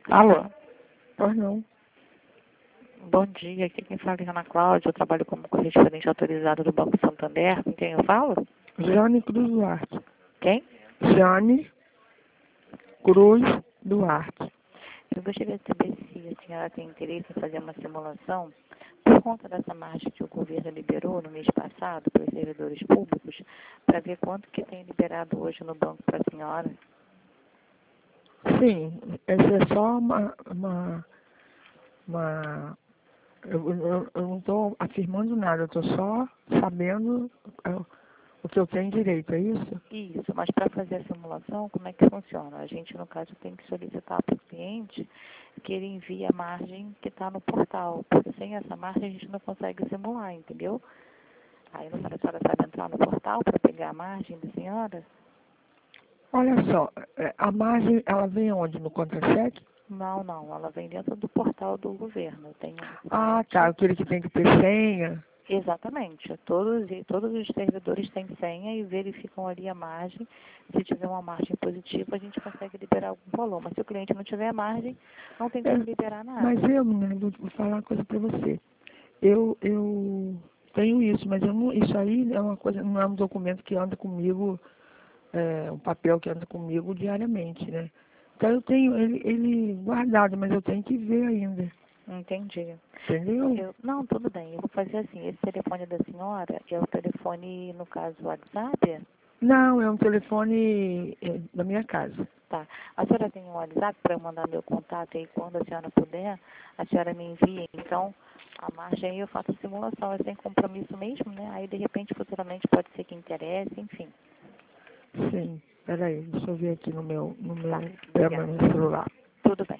Alô, Pois não. bom dia. Aqui quem fala é Ana Cláudia. Eu trabalho como correspondente autorizado do Banco Santander. Com quem eu falo? Jane Cruz Duarte. Quem? Jane Cruz Duarte. Eu gostaria de saber se a senhora tem interesse em fazer uma simulação por conta dessa margem que o governo liberou no mês passado para os servidores públicos, para ver quanto que tem liberado hoje no banco para a senhora. Sim, essa é só eu não estou afirmando nada, eu estou só sabendo o que eu tenho direito, é isso? Isso, mas para fazer a simulação, como é que funciona? A gente, no caso, tem que solicitar para o cliente que ele envie a margem que está no portal, porque sem essa margem a gente não consegue simular, entendeu? Aí não a senhora sabe entrar no portal para pegar a margem da senhora? Olha só, a margem, ela vem onde? No contra-cheque? Não, ela vem dentro do portal do governo. Tem um Ah, site. tá, aquele que tem que ter senha. Exatamente. Todos os servidores têm senha e verificam ali a margem. Se tiver uma margem positiva, a gente consegue liberar algum valor. Mas se o cliente não tiver margem, não tem como liberar nada. Mas menina, vou falar uma coisa para você. Eu tenho isso, mas eu não, isso aí é uma coisa, não é um documento que anda comigo, um papel que anda comigo diariamente, né? Então eu tenho ele guardado, mas eu tenho que ver ainda. Entendi. Entendeu? Não, tudo bem. Eu vou fazer assim. Esse telefone da senhora é o telefone, no caso, WhatsApp? Não, é um telefone da minha casa. Tá. A senhora tem um WhatsApp para eu mandar meu contato aí quando a senhora puder? A senhora me envia, então, a margem aí eu faço a simulação. É sem compromisso mesmo, né? Aí, de repente, futuramente pode ser que interesse, enfim. Sim, peraí, deixa eu ver aqui no meu Tá, obrigada. no celular. Tudo bem.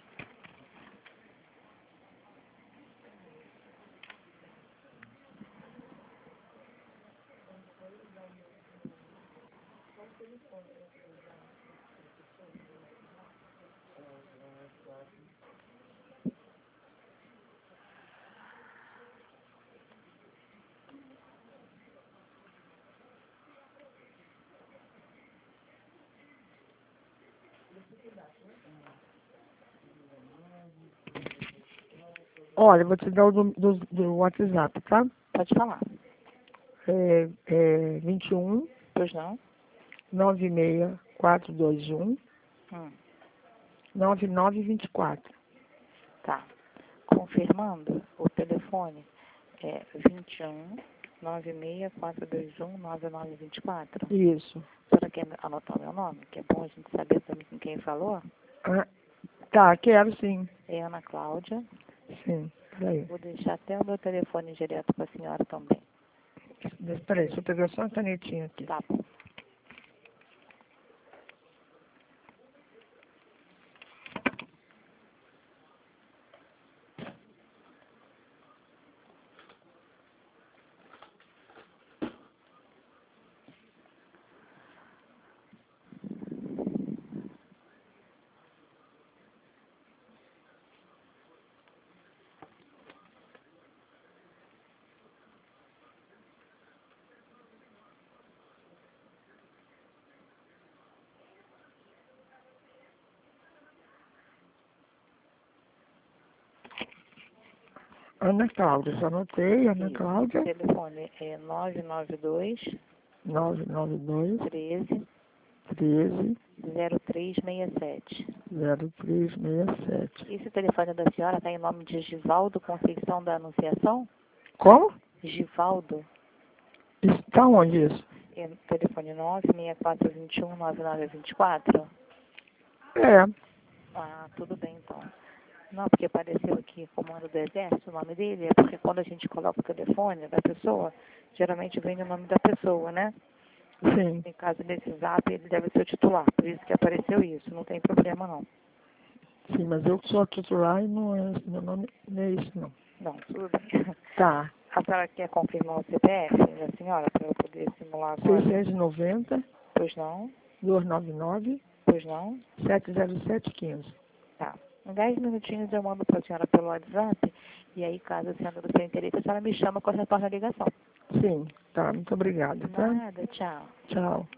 Olha, eu vou te dar o do WhatsApp, tá? Pode falar. 21 Pois não? 96421 Hum, 9924. tá. Confirmando, o telefone é 21 96421 9924. Isso. A senhora quer anotar meu nome? Que é bom a gente saber também com quem falou. Ah, tá, quero sim. É Ana Cláudia. Sim, peraí. Vou deixar até o meu telefone direto para a senhora também. Peraí, deixa eu pegar só uma canetinha aqui. Tá bom. Ana Cláudia, já anotei, Ana Isso. Cláudia, O telefone é 992 992 13 13 0367. 0367. Esse telefone da senhora está em nome de Givaldo Conceição da Anunciação? Como? Givaldo. Está onde isso? É telefone 96421 9924? É, Ah, tudo bem então. Não, porque apareceu aqui Comando do Exército, o nome dele, é porque quando a gente coloca o telefone da pessoa, geralmente vem o nome da pessoa, né? sim. Em caso desse zap, ele deve ser o titular, por isso que apareceu isso, não tem problema não. Sim, mas eu sou a titular e não é, meu nome não é isso não. Não, tudo bem. Tá. A senhora quer confirmar o CPF da senhora para eu poder simular agora? 690 Pois não, 299 pois não. 70715. Tá. Em 10 minutinhos eu mando para a senhora pelo WhatsApp, e aí caso a senhora do seu interesse, a senhora me chama com a retorno a ligação. Sim, tá. Muito obrigada, tá? Nada, tchau. Tchau.